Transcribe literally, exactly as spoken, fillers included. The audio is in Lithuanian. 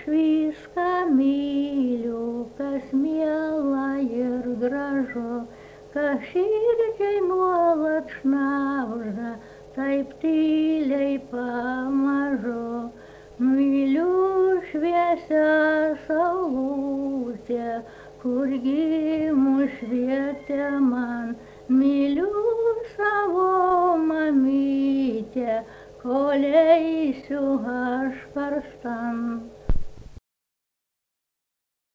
aš viską myliu, kas miela ir gražu, kas širdžiai nuolat šnabžda, taip tyliai pamažu. Myliu šviesią saulutę, kur gimus švietė man. Myliu savo mamytę, kol eisiu aš karstan.